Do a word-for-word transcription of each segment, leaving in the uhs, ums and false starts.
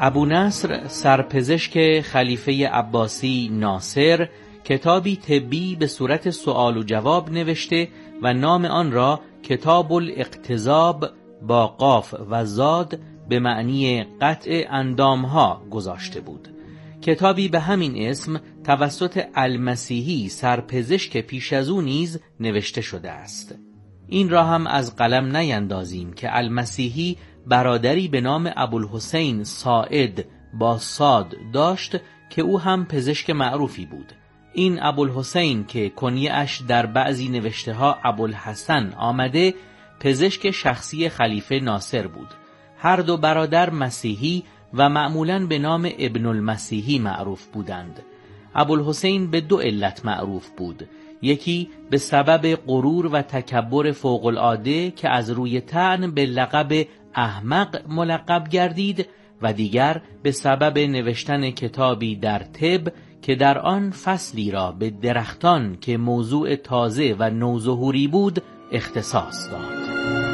ابونصر سرپزشک خلیفه عباسی ناصر کتابی طبی به صورت سؤال و جواب نوشته و نام آن را کتاب الاقتضاب با قاف و زاد به معنی قطع اندامها گذاشته بود. کتابی به همین اسم توسط المسیحی سرپزشک پیش از او نیز نوشته شده است. این را هم از قلم نیندازیم که المسیحی برادری به نام ابوالحسین ساعد با صاد داشت که او هم پزشک معروفی بود. این ابوالحسین که کنیه اش در بعضی نوشته ها ابوالحسن آمده، پزشک شخصی خلیفه ناصر بود. هر دو برادر مسیحی و معمولاً به نام ابن المسیحی معروف بودند. ابوالحسین به دو علت معروف بود. یکی به سبب غرور و تکبر فوق العاده که از روی طعن به لقب احمق ملقب گردید و دیگر به سبب نوشتن کتابی در طب که در آن فصلی را به درختان که موضوع تازه و نوظهوری بود اختصاص داد.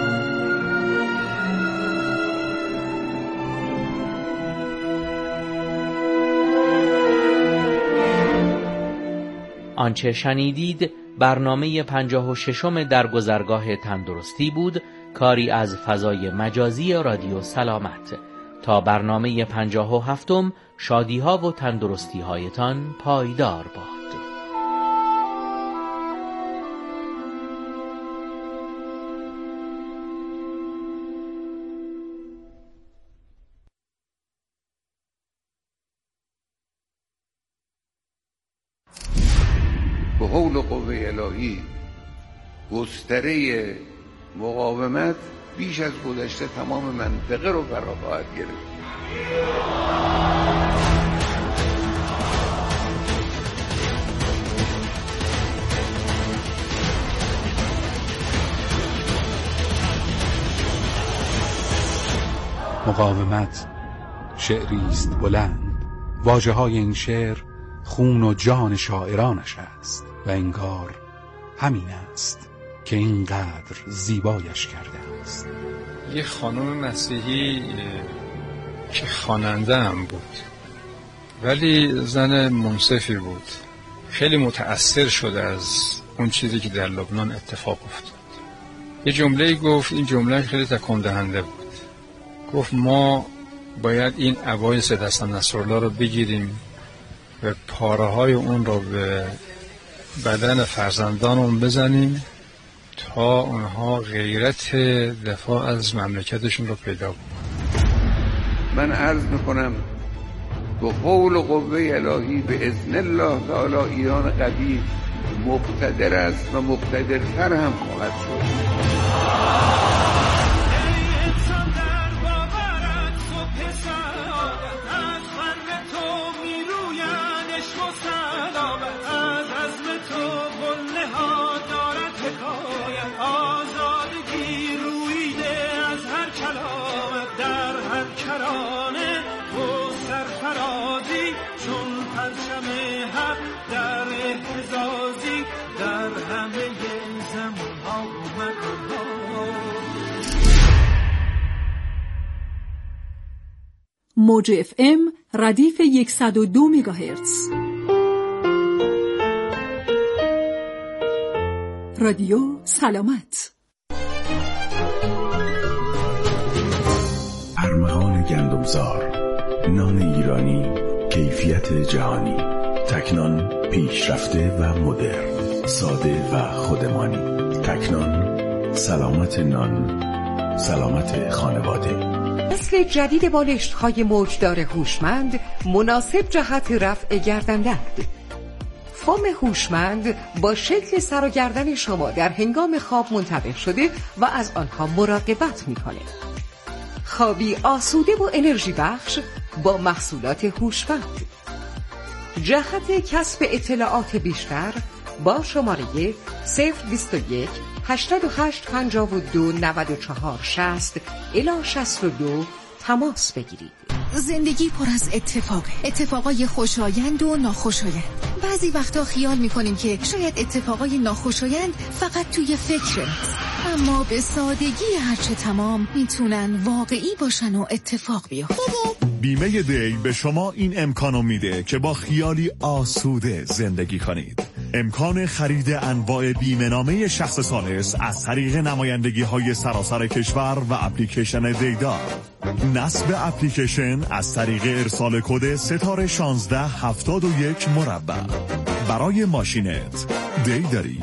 آنچه شنیدید برنامه پنجاه و ششم در گذرگاه تندرستی بود، کاری از فضای مجازی رادیو سلامت. تا برنامه پنجاه و هفتم شادی ها و تندرستی هایتان پایدار باد. به حول و قوه الهی گستره مقاومت بیش از گذشته تمام منطقه رو فرا خواهد گرفت. مقاومت شعری است بلند، واژه های این شعر خون و جان شاعرانش است و انگار همین است که اینقدر زیبایش کرده است. یه خانم مسیحی که خواننده هم بود ولی زن منصفی بود، خیلی متأثر شده از اون چیزی که در لبنان اتفاق افتاد. یه جمله گفت، این جمله خیلی تکان دهنده بود. گفت ما باید این عبای سید حسن نصرالله رو بگیریم و پاره های اون رو به بدن فرزندانمون بزنیم تا اونها غیرت دفاع از مملکتشون رو پیدا کنن. من عرض میکنم به حول و قوه الهی به اذن الله تعالی ایران قدیم مقتدر است و مقتدرتر هم خواهد شد. موج اف ام ردیف صد و دو مگاهرتز. رادیو سلامت. ارمغان گندمزار، نان ایرانی، کیفیت جهانی، تکنان پیشرفته و مدرن، ساده و خودمانی. تکنان، سلامت نان، سلامت خانواده. نسل جدید بالشت‌های موجدار هوشمند مناسب جهت رفع گردن‌درد. فوم هوشمند با شکل سر و گردن شما در هنگام خواب منطبق شده و از آنها مراقبت می‌کنه. خوابی آسوده و انرژی بخش با محصولات هوشمند. جهت کسب اطلاعات بیشتر با شماره صفر بیست و یک هشتاد و هشت پنجاه و دو نود و چهار شصت الی شصت و دو تماس بگیرید. زندگی پر از اتفاقه، اتفاقای خوشایند و ناخوشایند. بعضی وقتا خیال میکنیم که شاید اتفاقای ناخوشایند فقط توی فکره، اما به سادگی هرچه تمام میتونن واقعی باشن و اتفاق بیفتن. بیمه دی به شما این امکانو میده که با خیالی آسوده زندگی کنید. امکان خرید انواع بیمه نامه شخص ثالث از طریق نمایندگی های سراسر کشور و اپلیکیشن دیدار. نصب اپلیکیشن از طریق ارسال کد ستاره شانزده هفتاد و یک مربع. برای ماشینت دی داری.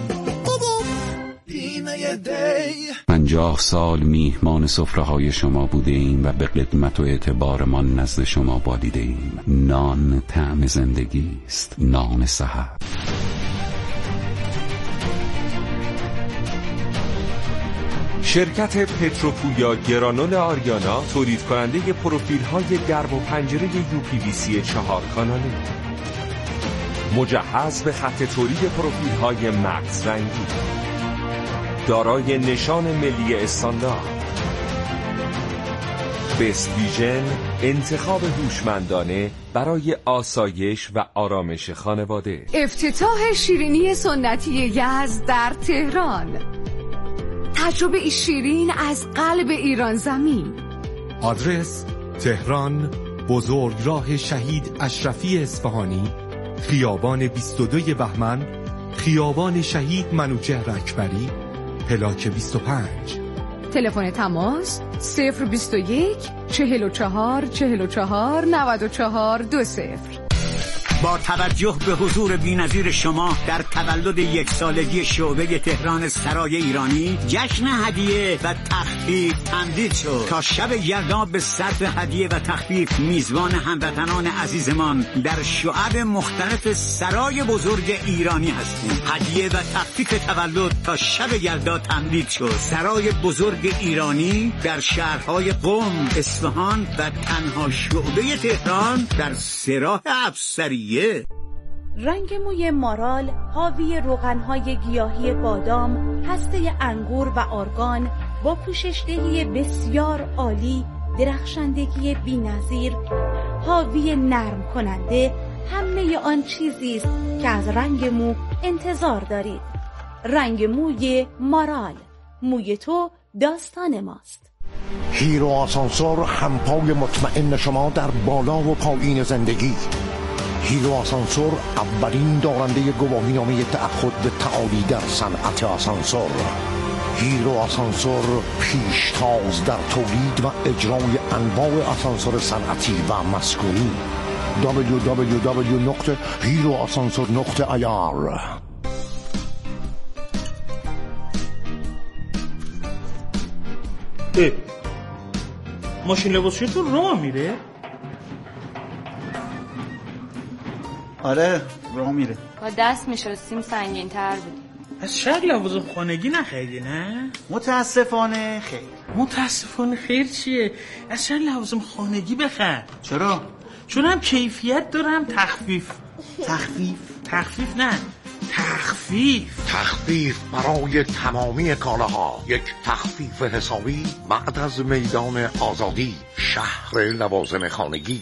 پنجاه سال میهمان سفره‌های شما بوده ایم و به قدمت و اعتبارمان نزد شما بالیده ایم. نان طعم زندگی است، نان صحت. شرکت پتروپویا گرانول آریانا تولید کننده پروفیل های درب و پنجره یو پی وی سی چهار کاناله، مجهز به خط تولید پروفیل های مکس رنگی، دارای نشان ملی استاندارد. بست ویژن، انتخاب هوشمندانه برای آسایش و آرامش خانواده. افتتاح شیرینی سنتی یزد در تهران. تجربه شیرین از قلب ایران زمین. آدرس: تهران، بزرگراه شهید اشرفی اصفهانی، خیابان بیست و دو بهمن، خیابان شهید منوچهر اکبری، پلاک بیست و پنج. تلفن تماس صفر بیست و یک چهل و چهار چهل و چهار نود و چهار دو صفر. با توجه به حضور بی‌نظیر شما در تولد یک سالگی شعبه تهران سرای ایرانی، جشن هدیه و تخفیف تمدید شد. تا شب یلدا به صرف هدیه و تخفیف میزبان هموطنان عزیزمان در شعب مختلف سرای بزرگ ایرانی هستیم. هدیه و تخفیف تولد تا شب یلدا تمدید شد. سرای بزرگ ایرانی در شهرهای قم، اصفهان و تنها شعبه تهران در سراح افسری. رنگ موی مارال حاوی روغن‌های گیاهی بادام، هسته انگور و آرگان با پوششدهی بسیار عالی، درخشندگی بی‌نظیر، حاوی نرم کننده همه آن چیزی است که از رنگ مو انتظار دارید. رنگ موی مارال، موی تو داستان ماست. هیرو آسانسور، همپای مطمئن شما در بالا و پایین زندگی. هیرو آسانسور اولین دارنده گواهینامه تعهد به تعالی در صنعت آسانسور. هیرو آسانسور پیشتاز در تولید و اجرای انواع آسانسور صنعتی و مسکونی. دبلیو دبلیو دبلیو نقطه هیرو آسانسور نقطه آی آر. ماشین لباسشویی تو راه میره؟ آره راه میره. با دست میشستیم سنگین تر بود. از شاید لوازم خانگی نخریدی نه؟ متاسفانه خیر. متاسفانه خیر چیه؟ از شاید لوازم خانگی بخر. چرا؟ چون هم کیفیت دارم تخفیف. تخفیف؟ تخفیف نه تخفیف تخفیف برای تمامی کالاها. یک تخفیف حسابی بعد از میدان آزادی، شهر لوازم خانگی.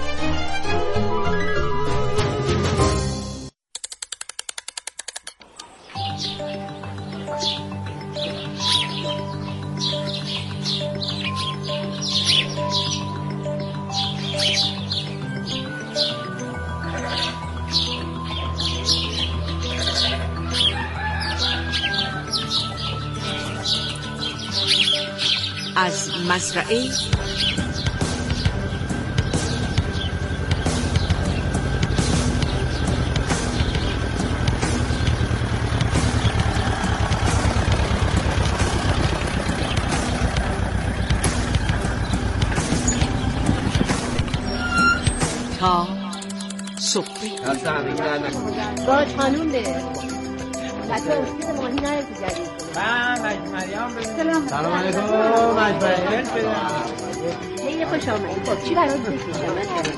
از مزرعه تا صبحی باش خانوم بره بچه اسکیز ماهی نره تو جدید. من مریم سلام سلام علیکم. مجبوری خیلی خوش آمدید. خب چی برات بفرستم؟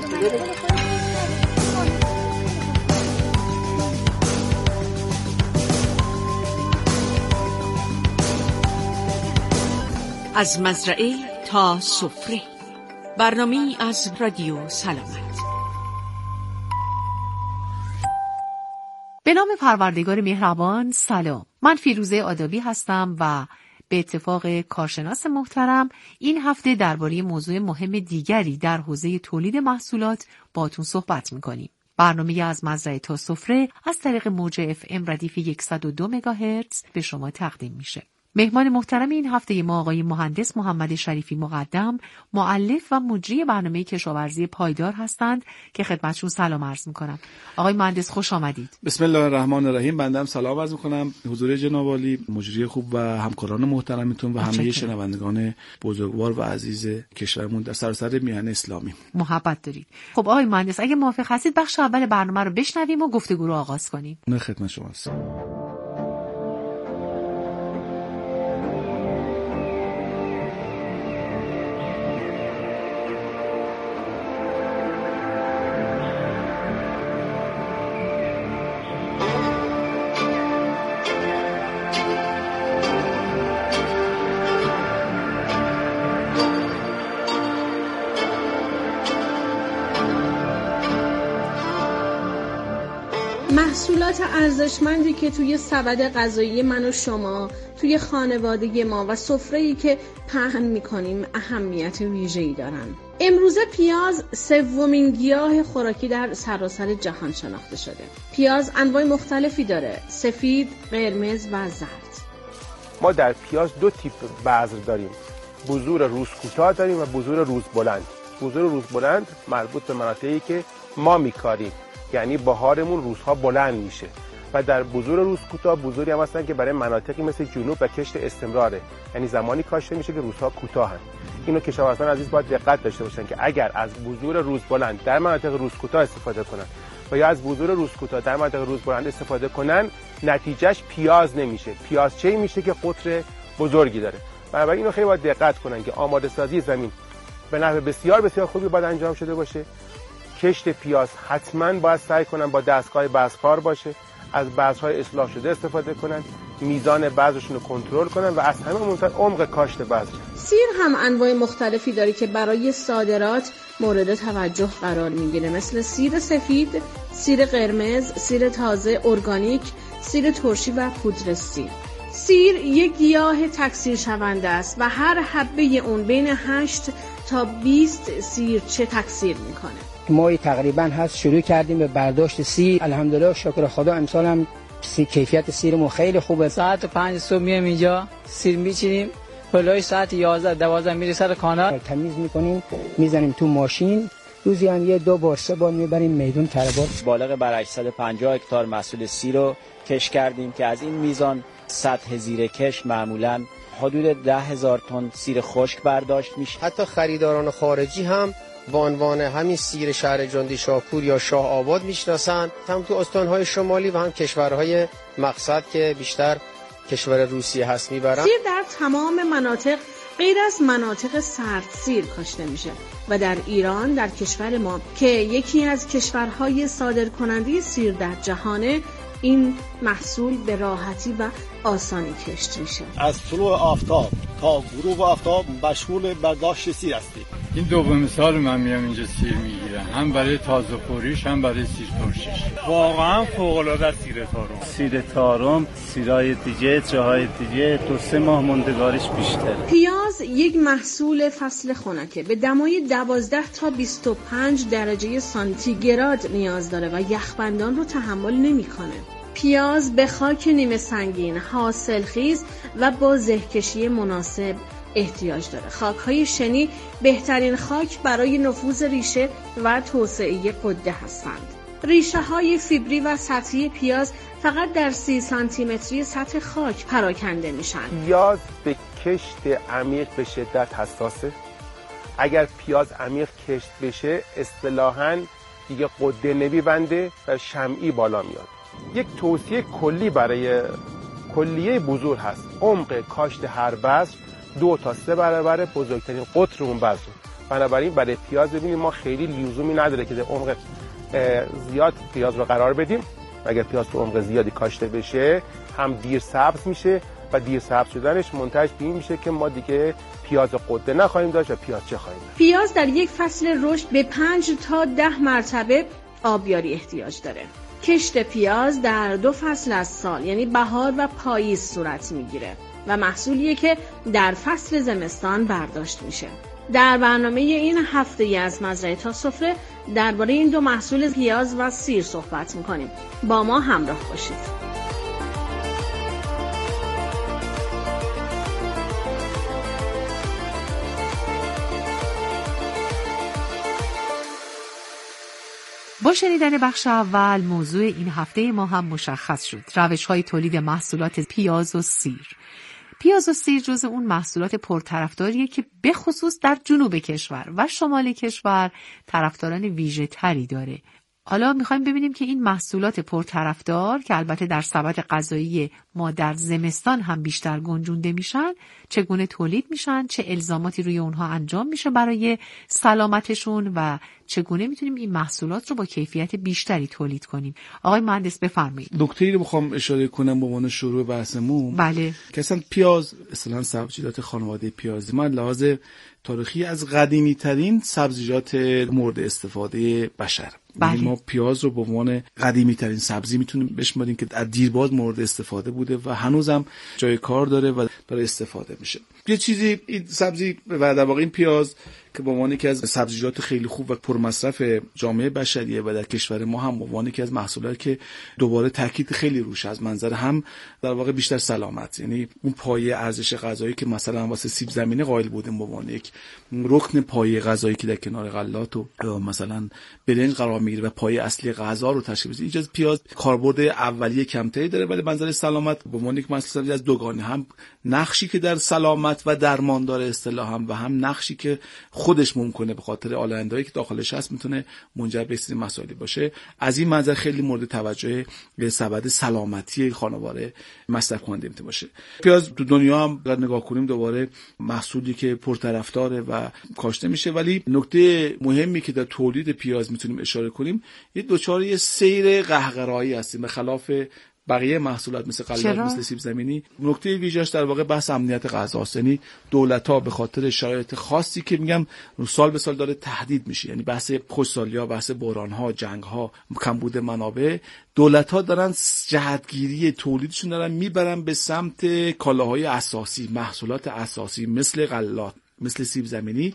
از مزرعه تا سفره، برنامه‌ای از رادیو سلامت. به نام پروردگار مهربان. سلام، من فیروزه آدابی هستم و به اتفاق کارشناس محترم این هفته درباره موضوع مهم دیگری در حوزه تولید محصولات باهاتون صحبت می‌کنیم. برنامه از مزرعه تا سفره از طریق موج اف ام ردیف صد و دو مگاهرتز به شما تقدیم میشه. مهمان محترم این هفته ما آقای مهندس محمد شریفی مقدم، مؤلف و مجری برنامه کشاورزی پایدار هستند که خدمتشون سلام عرض میکنم. آقای مهندس خوش آمدید. بسم الله الرحمن الرحیم. بنده سلام عرض میکنم حضور جناب عالی، مجری خوب و همکاران محترمتون و همه شنوندگان بزرگوار و عزیز کشورمون در سراسر میهن اسلامی. محبت دارید. خب آقای مهندس اگه موافق هستید بخش اول برنامه رو بشنویم و گفتگو رو آغاز کنیم. نه خدمت شما هستم. محصولات ارزشمندی که توی سبد غذایی من و شما، توی خانواده ما و سفره‌ای که پهن می‌کنیم اهمیت ویژه‌ای دارن. امروزه پیاز سومین گیاه خوراکی در سراسر جهان شناخته شده. پیاز انواع مختلفی داره: سفید، قرمز و زرد. ما در پیاز دو تیپ بذر داریم. بذور روز کوتاه داریم و بذور روز بلند. بذور روز بلند مربوط به مناطقی که ما میکاریم، یعنی بهارمون روزها بلند میشه، و در بذور روز کوتاه بذوری هم هستن که برای مناطقی مثل جنوب و کشت استمراره، یعنی زمانی کاشته میشه که روزها کوتاهن. اینو کشاورزان عزیز باید دقت داشته باشن که اگر از بذور روز بلند در مناطق روز کوتاه استفاده کنن و یا از بذور روز کوتاه در مناطق روز بلند استفاده کنن، نتیجهش پیاز نمیشه. پیاز چه میشه که قطر بزرگی داره. بنابراین اینو خیلی باید دقت کنن که آماده سازی زمین به نحو بسیار بسیار خوبی باید انجام شده باشه. کشت پیاز حتما باید سعی کنن با دستگاه بذرکار باشه، از بذرهای اصلاح شده استفاده کنن، میزان بذرشون رو کنترل کنن و از همه مهمتر عمق کاشت بذر. سیر هم انواع مختلفی داره که برای صادرات مورد توجه قرار میگیره، مثل سیر سفید، سیر قرمز، سیر تازه ارگانیک، سیر ترشی و پودر سیر. سیر یک گیاه تکثیر شونده است و هر حبه اون بین هشت تا بیست سیرچه تکثیر میکنه. ما تقریبا هست شروع کردیم به برداشت سیر. الحمدلله شکر خدا امسال هم سی کیفیت سیرمون خیلی خوبه. ساعت پنج صبح میایم اینجا سیر میچینیم، هلوی ساعت یازده دوازده میریم سر کانال تمیز میکنیم، میزنیم تو ماشین. روزی هم یه دو بار سه بار میبریم میدون تربار. بالغ بر هشتصد و پنجاه هکتار محصول سیر رو کش کردیم که از این میزان سطح زیر کش معمولاً حدود ده هزار تن سیر خشک برداشت میشه. حتی خریداران خارجی هم با عنوان همین سیر شهر جندی شاپور یا شاه آباد میشناسن، هم تو استانهای شمالی و هم کشورهای مقصد که بیشتر کشور روسیه هست میبرن. سیر در تمام مناطق غیر از مناطق سرد سیر کاشته میشه و در ایران، در کشور ما که یکی از کشورهای صادرکننده سیر در جهانه، این محصول به راحتی و آسانی کشت میشه. از طلوع آفتاب تا غروب آفتاب مشغول برداشت سیر هستیم. این دومین سال من میام اینجا سیر میگیرم، هم برای تازه خوریش هم برای سیر ترشیش. واقعا فوق العاده سیر تارم. سیر تارم، سیرای دیگه، جاهای دیگه دو سه ماه موندگاریش بیشتره. پیاز یک محصول فصل خنکه، به دمای دوازده تا بیست و پنج درجه سانتیگراد نیاز داره و یخبندان رو تحمل نمیکنه. پیاز به خاک نیمه سنگین، حاصلخیز و با زهکشی مناسب احتیاج داره. خاک‌های شنی بهترین خاک برای نفوذ ریشه و توسعه غده هستند. ریشه‌های فیبری و سطحی پیاز فقط در سی سانتی متری سطح خاک پراکنده میشن. پیاز به کشت عمیق به شدت حساسه. اگر پیاز عمیق کشت بشه اصطلاحاً دیگه غده نمیبنده و شمعی بالا میاد. یک توصیه کلی برای کلیه بذور هست: عمق کاشت هر بذر دو تا سه برابر بزرگترین قطر اون بذر. بنابراین برای پیاز ببینید ما خیلی لزومی نداره که در عمق زیاد پیاز رو قرار بدیم. اگر پیاز تو عمق زیادی کاشته بشه هم دیر سبز میشه و دیر سبز شدنش منتج به این میشه که ما دیگه پیاز قده نخواهیم داشت و پیاز چه خواهیم داشت. پیاز در یک فصل رشد به پنج تا ده مرتبه آبیاری احتیاج داره. کشت پیاز در دو فصل از سال یعنی بهار و پاییز صورت میگیره و محصولیه که در فصل زمستان برداشت میشه. در برنامه این هفته از مزرعه تا سفره درباره این دو محصول پیاز و سیر صحبت میکنیم. با ما همراه باشید. با شنیدن بخش اول موضوع این هفته ما هم مشخص شد. روش‌های تولید محصولات پیاز و سیر. پیاز و سیر جزو اون محصولات پرطرفداریه که به خصوص در جنوب کشور و شمال کشور طرفداران ویژه تری داره. حالا میخوایم ببینیم که این محصولات پرطرفدار که البته در سبد غذایی ما در زمستان هم بیشتر گنجونده میشن، چگونه تولید میشن، چه الزاماتی روی اونها انجام میشه برای سلامتشون و چگونه میتونیم این محصولات رو با کیفیت بیشتری تولید کنیم. آقای مهندس بفرمایید. نکته‌ای رو میخوام اشاره کنم به عنوان شروع بحثمون. بله. که اصلا پیاز اصلا سبزیجات خانواده پیازی ما لحاظ تاریخی از قدیمی ترین سبزیجات مورد استفاده بشر. بله. ما پیاز رو به عنوان قدیمی ترین سبزی میتونیم بشماریم که از دیرباز مورد استفاده بوده و هنوزم جای کار داره و داره استفاده میشه. یه چیزی این سبزی و در واقع این پیاز که به عنوان یکی از سبزیجات خیلی خوب و پرمصرف جامعه بشریه و در کشور ما هم به عنوان یکی از محصولاتی که دوباره تاکید خیلی روش از منظر هم در واقع بیشتر سلامت، یعنی اون پایه ارزش غذایی که مثلا واسه سیب زمینی قائل بودیم به عنوان یک رکن پایه غذایی که در کنار غلات و مثلا برنج قرار میگیره و پایه اصلی غذا رو تشکیل میده. اینجا پیاز کاربرد اولیه کمتری داره ولی منظر سلامت به عنوان یک محصول از دوگانه، هم نقشی که در سلامت و درمان داره اصطلاحاً و هم نقشی که خودش ممکنه به خاطر آلاینده‌ای که داخلش هست میتونه منجر به استفاده مسائلی باشه. از این منظر خیلی مورد توجه به سبد سلامتی خانواده مصرف کننده میتونه باشه. پیاز تو دنیا هم اگر نگاه کنیم دوباره محصولی که پرطرفداره و کاشته میشه، ولی نکته مهمی که در تولید پیاز میتونیم اشاره کنیم یه دوچار یه سیر قهقرایی هستیم به خلاف بقیه محصولات مثل غلات مثل سیب زمینی. نکته ویژه‌اش در واقع بحث امنیت غذاست، یعنی دولت‌ها به خاطر شرایط خاصی که میگم سال به سال داره تهدید میشه، یعنی بحث خشکسالی‌ها، بحث بحران‌ها، جنگ‌ها، کمبود منابع، دولت‌ها دارن جهتگیری تولیدشون دارن میبرن به سمت کالاهای اساسی، محصولات اساسی مثل غلات مثل سیب زمینی.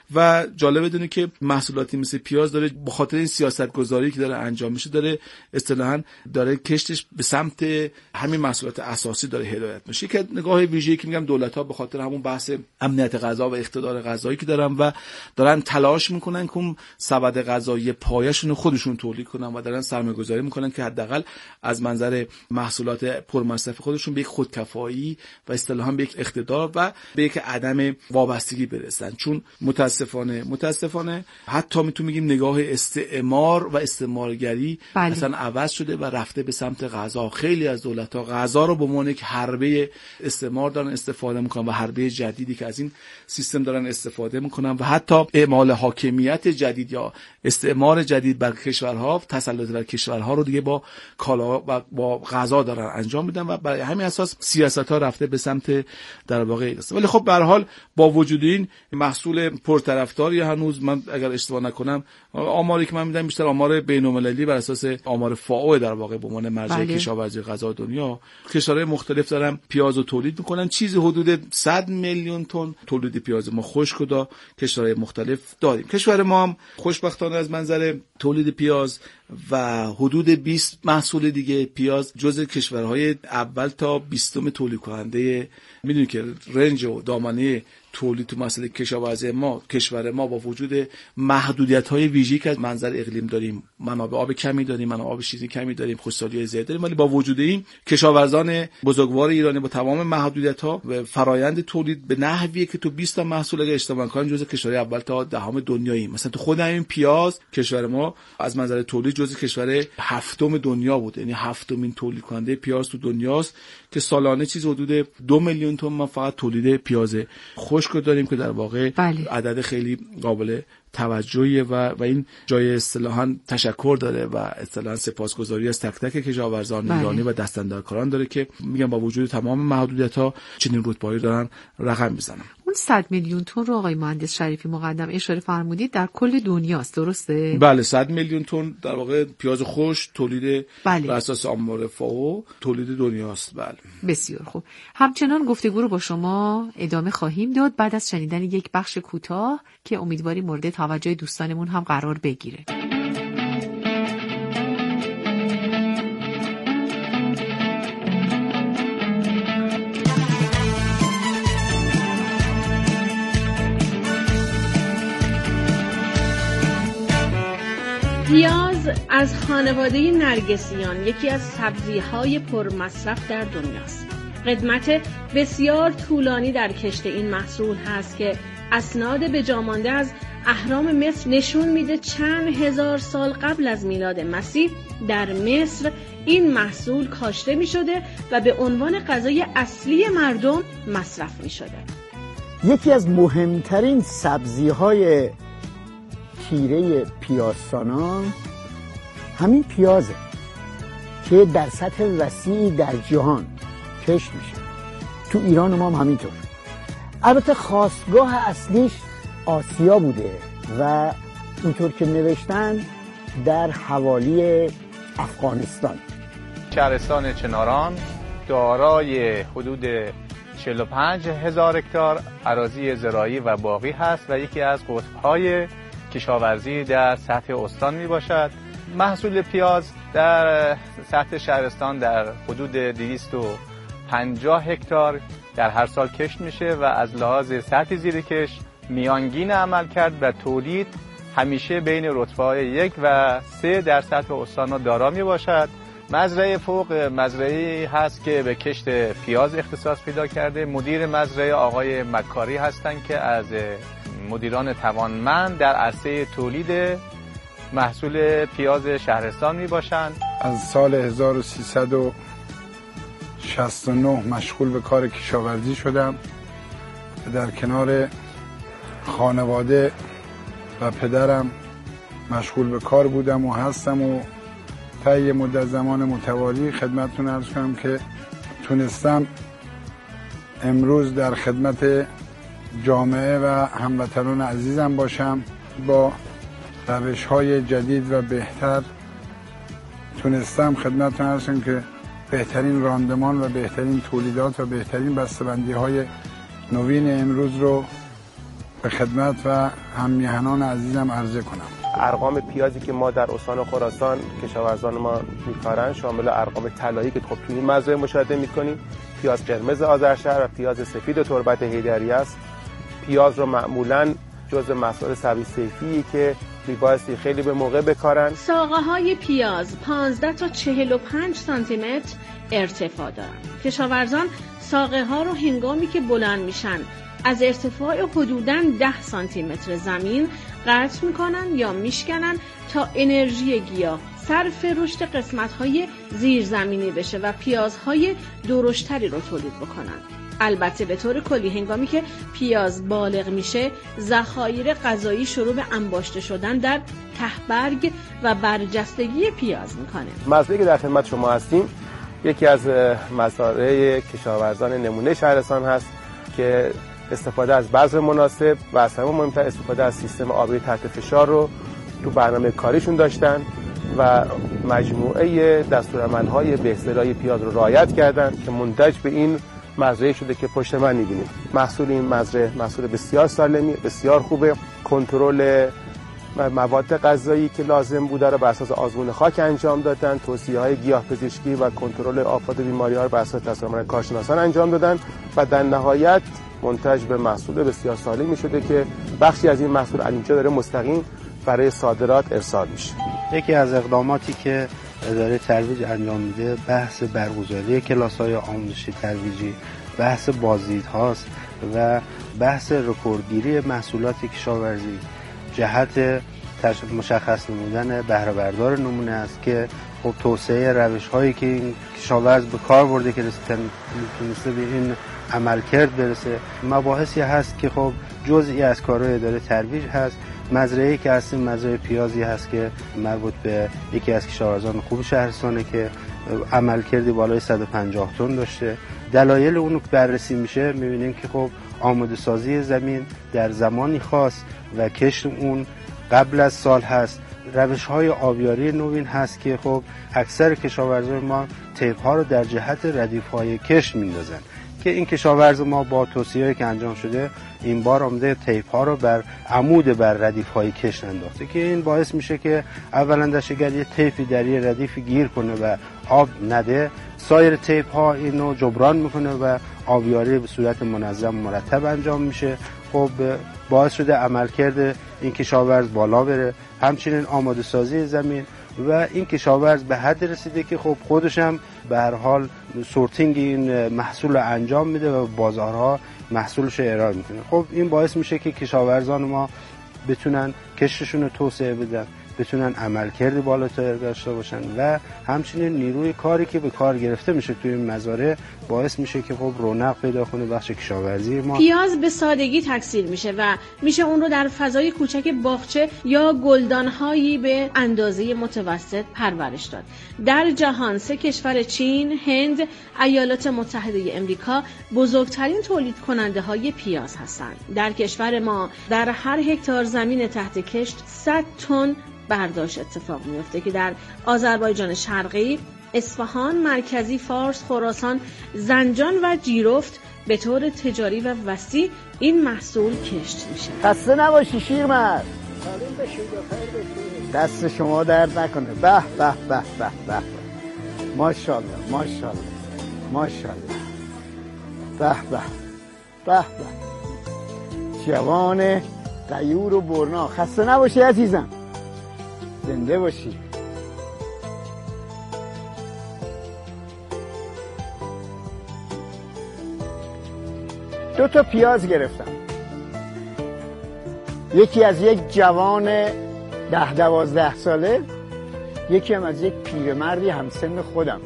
و جالب بدونید که محصولاتی مثل پیاز داره به خاطر این سیاست گذاری که داره انجام میشه داره اصطلاحاً داره کشتش به سمت همین محصولات اساسی داره هدایت میشه. که نگاه ویژه‌ای که میگم دولت‌ها به خاطر همون بحث امنیت غذا و اقتدار غذایی که دارن و دارن تلاش میکنن که اون سبد غذایی پایه‌شون خودشون تولید کنن و دارن سرمایه‌گذاری میکنن که حداقل از منظر محصولات پرمصرف خودشون به یک خودکفایی و اصطلاحاً به یک اقتدار و به یک عدم وابستگی برسن. چون متاسفانه متاسفانه حتی میتونیم بگیم نگاه استعمار و استعمارگری بله. اصلا عوض شده و رفته به سمت غذا. خیلی از دولت‌ها غذا رو به عنوان یک حربه استعمار دارن استفاده میکنن و حربه جدیدی که از این سیستم دارن استفاده میکنن و حتی اعمال حاکمیت جدید یا استعمار جدید بر کشورها، تسلط بر کشورها رو دیگه با کالا و با غذا دارن انجام میدن و برای همین اساس سیاست‌ها رفته به سمت در واقع. ولی خب به هر حال با وجود این محصول پرطرفداری هنوز، من اگر اشتباه نکنم آماری که من میدم بیشتر آمار بین‌المللی بر اساس آمار فائو در واقع به عنوان مرجع بله. کشاورزی غذا دنیا، کشورهای مختلف دارن پیازو تولید میکنن. چیزی حدود صد میلیون تن تولید پیاز ما خشک دا کشورهای مختلف داریم. کشور ما هم خوشبختانه از منظر تولید پیاز و حدود بیست محصول دیگه پیاز جزء کشورهای اول تا بیستم تولید کننده. میدونید که رنج و دامنه تولید تو مسئله کشاورزی ما کشور ما با وجود محدودیت‌های ویژه‌ای که از منظر اقلیم داریم، منابع آب کمی داریم، منابع آب شیرین کمی داریم، خشکسالی زیاد داریم، ولی با وجود این کشاورزان بزرگوار ایرانی با تمام محدودیت‌ها و فرایند تولید به نحویه که تو بیست تا محصول اگه اشتباه نکنم جزء کشورهای اول تا دهم دنیاییم. مثلا تو خود همین پیاز کشور ما از منظر تولید جزء کشور هفتم دنیا بود، یعنی هفتمین تولید کننده پیاز تو دنیاست که سالانه چیز حدود دو میلیون تن ما فقط تولید پیاز خشک داریم که در واقع بله. عدد خیلی قابل توجهیه و و این جای اصطلاحاً تشکر داره و اصطلاحاً سپاسگزاری از تک تک کشاورزان بله. ایرانی و دستاندرکاران داره که میگم با وجود تمام محدودیت‌ها چنین رتبه‌ای دارن رقم میزنن. اون صد میلیون تن رو آقای مهندس شریفی مقدم اشاره فرمودید در کل دنیاست، درسته؟ بله، صد میلیون تن در واقع پیاز خوش تولید بله. بر اساس آمار فاو تولید دنیاست. بله. بسیار خوب. همچنان گفتگو رو با شما ادامه خواهیم داد بعد از شنیدن یک بخش کوتاه که امیدواریم مورد توجه دوستانمون هم قرار بگیره. پیاز از خانواده نرگسیان یکی از سبزی‌های پرمصرف در دنیاست. قدمت بسیار طولانی در کشت این محصول هست که اسناد بجامانده از اهرام مصر نشون میده چند هزار سال قبل از میلاد مسیح در مصر این محصول کاشته میشده و به عنوان غذای اصلی مردم مصرف میشده. یکی از مهمترین سبزی‌های تیره پیازسانان همین پیازه که در سطح وسیعی در جهان کشت میشه. تو ایران ما هم همینطور. البته خاستگاه اصلیش آسیا بوده و اونطور که نوشتن در حوالی افغانستان. شهرستان چناران دارای حدود چهل و پنج هزار هکتار اراضی زراعی و باغی هست و یکی از قطب‌های کشاورزی در سطح استان می باشد. محصول پیاز در سطح شهرستان در حدود دویست و پنجاه هکتار در هر سال کشت میشه و از لحاظ سطح زیرکش میانگین عمل کرد و تولید همیشه بین رتبه‌های یک و سه در سطح استان دارا می باشد. مزرعه فوق مزرعه‌ای هست که به کشت پیاز اختصاص پیدا کرده. مدیر مزرعه آقای مکاری هستند که از مدیران توانمند در عرصه تولید محصول پیاز شهرستان می باشند. از سال هزار و سیصد و شصت و نه مشغول به کار کشاورزی شدم. در کنار خانواده و پدرم مشغول به کار بودم و هستم و طی مدت زمان متوالی خدمتتون عرض کنم که تونستم امروز در خدمت جامعه و هموطنان عزیزم باشم. با روش‌های جدید و بهتر تونستم خدمتتون عرض کنم که بهترین راندمان و بهترین تولیدات و بهترین بسته‌بندی‌های نوین امروز رو به خدمت و هم‌میهنان عزیزم عرضه کنم. ارقام پیازی که ما در استان خراسان کشاورزان ما می‌کارن شامل ارقام طلایی که خب توی این مزرعه مشاهده می‌کنیم، پیاز قرمز آذرشهر و پیاز سفید تربت حیدری است. پیاز رو معمولاً جزء محصول سبزی صیفی که میبایستی خیلی به موقع بکارن. ساقه های پیاز پانزده تا چهل و پنج سانتی متر ارتفاع دارند. کشاورزان ساقه ها رو هنگامی که بلند میشن از ارتفاع حدوداً ده سانتی متر زمین قطع میکنن یا میشکنن تا انرژی گیاه صرف رشد قسمت‌های زیرزمینی بشه و پیازهای درشتری رو تولید بکنن. البته به طور کلی هنگامی که پیاز بالغ میشه ذخایر غذایی شروع به انباشته شدن در ته‌برگ و برجستگی پیاز میکنه. مزرعه‌ای که در خدمت شما هستیم یکی از مزارع کشاورزان نمونه شهرستان هست که استفاده از بذر مناسب و از همه مهمتر استفاده از سیستم آبی تحت فشار رو تو برنامه کاریشون داشتن و مجموعه دستورالعمل‌های بهزراعی پیاز رو رعایت کردن که منتج به این مزرعه شده که پشت من می‌بینید. محصول این مزرعه محصول بسیار سالمی، بسیار خوبه. کنترل مواد غذایی که لازم بوده رو بر اساس آزمون خاک انجام دادن، توصیه‌های گیاه‌پزشکی و کنترل آفات و بیماری‌ها رو بر اساس دستورالعمل کارشناسان انجام دادن و در نهایت منتج به محصول بسیار سالمی شده که بخشی از این محصول اینجا داره مستقیم برای صادرات ارسال میشه. یکی از اقداماتی که اداره ترویج انجام میده بحث برگزاری کلاس‌های آموزشی ترویجی، بحث بازدیدهاست و بحث رکوردگیری محصولات کشاورزی جهت مشخص نمودن بهره بردار نمونه است که خب توسعه روش‌هایی که این کشاورز به کار برده که تونسته به این عملکرد برسه. مباحثی هست که خب جزئی از کارهای اداره ترویج هست. مزرعه‌ای که هستیم مزرعه پیازی هست که مربوط به یکی از کشاورزان خوب شهرستانه که عملکردی بالای صد و پنجاه تن داشته. دلایل اون که بررسی میشه میبینیم که خب آماده سازی زمین در زمانی خاص و کشت اون قبل از سال هست. روش های آبیاری نوین هست که خب اکثر کشاورزان ما تیپ ها رو در جهت ردیف های کشت میندازن که این کشاورز ما با توصیه‌ای که انجام شده این بار آمده تیپ ها رو بر عمود بر ردیف های کشت انداخته که این باعث میشه که اولا دشتگر یه تیپی در یه ردیفی گیر کنه و آب نده، سایر تیپ ها اینو جبران میکنه و آبیاری به صورت منظم مرتب انجام میشه. خب باعث شده عملکرد این کشاورز بالا بره، همچنین آماده سازی زمین و این کشاورز به حد رسیده که خب خودش هم به هر حال سورتینگ این محصول رو انجام میده و بازارها محصولش رو ارائه میکنه. خب این باعث میشه که کشاورزان ما بتونن کشتشون رو توسعه بدن، بتونن عملکرد بالاتر داشته باشن و همچنین نیروی کاری که به کار گرفته میشه توی این مزارع باعث میشه که خب رونق پیدا کنه بخش کشاورزی ما. پیاز به سادگی تکثیر میشه و میشه اون رو در فضای کوچک باغچه یا گلدانهایی به اندازه متوسط پرورش داد. در جهان سه کشور چین، هند، ایالات متحده امریکا بزرگترین تولید کننده های پیاز هستند. در کشور ما در هر هکتار زمین تحت کشت صد تن برداشت اتفاق میفته که در آذربایجان شرقی، اصفهان، مرکزی، فارس، خراسان، زنجان و جیرفت به طور تجاری و وسیع این محصول کشت میشه. خسته نباشی شیرمرد. دست شما درد نکنه. به به به به به. ماشاءالله ماشاءالله ماشاءالله. به به به به. جوان غیور و برنا. خسته نباشی عزیزم. زنده باشی. دو تا پیاز گرفتم، یکی از یک جوان ده دوازده ساله، یکی هم از یک پیرمردی همسن خودم.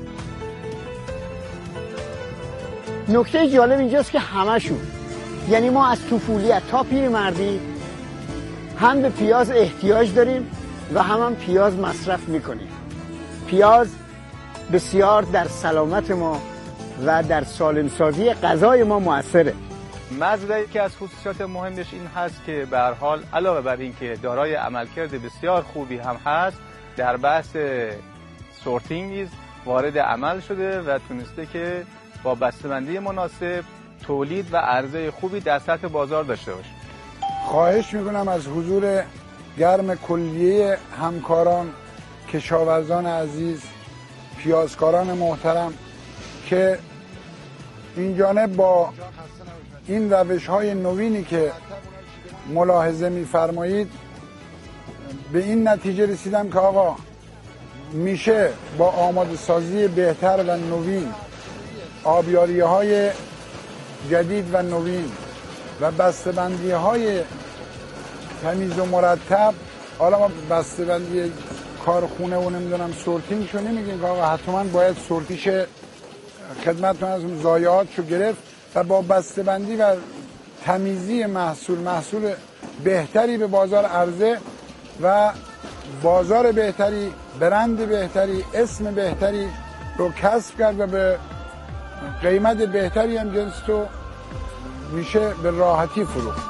نکته جالب اینجاست که همشون، یعنی ما از طفولیت تا پیرمردی هم به پیاز احتیاج داریم و هم هم پیاز مصرف میکنیم. پیاز بسیار در سلامت ما و در سالمسازی غذای ما مؤثره. مزرعه که از خصوصیات مهمش این هست که به هر حال علاوه بر این که دارای عملکرد بسیار خوبی هم هست، در بحث سورتینگ نیز وارد عمل شده و تونسته که با بسته‌بندی مناسب تولید و عرضه خوبی در سطح بازار داشته باشه. خواهش میکنم از حضور گرم کلیه همکاران، کشاورزان عزیز، پیازکاران محترم که این جانب با این روش های نوینی که ملاحظه میفرمایید به این نتیجه رسیدم که آقا میشه با آماده سازی بهتر و نوین، آبیاری های جدید و نوین و بسته‌بندی های تمیز و مرتب. حالا ما بسته‌بندی کارخونه و نمیدونم سورتینگشو نمیگیم که آقا حتما باید سورتیش خدمتتون از اون ضایعاتشو گرفت و با بسته‌بندی و تمیزی محصول محصول بهتری به بازار عرضه و بازار بهتری، برند بهتری، اسم بهتری رو کسب کرد و به قیمت بهتری هم جنس تو میشه به راحتی فروخت.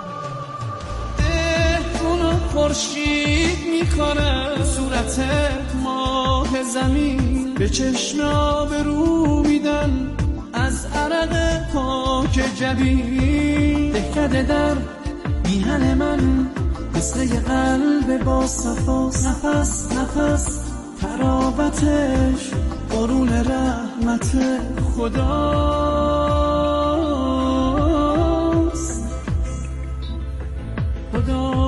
اونو خورشید میکنه صورت ماه زمین، به چشم آبرو میدن از عرق پاک جبین. دهکده در میهن من مثل یه قلب با صفاست، نفس نفس تراوتش بارون رحمت خداست. خدا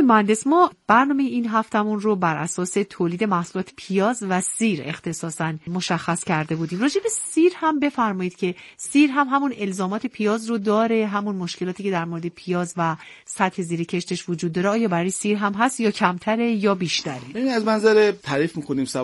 مهندس، ما برنامه این هفتمون رو بر اساس تولید محصولات پیاز و سیر اختصاصاً مشخص کرده بودیم. راجع به سیر هم بفرمایید که سیر هم همون الزامات پیاز رو داره، همون مشکلاتی که در مورد پیاز و سطح زیر کشتش وجود داره، آیا برای سیر هم هست یا کمتره یا بیشتره؟ ببین از منظر تعریف می‌کنیم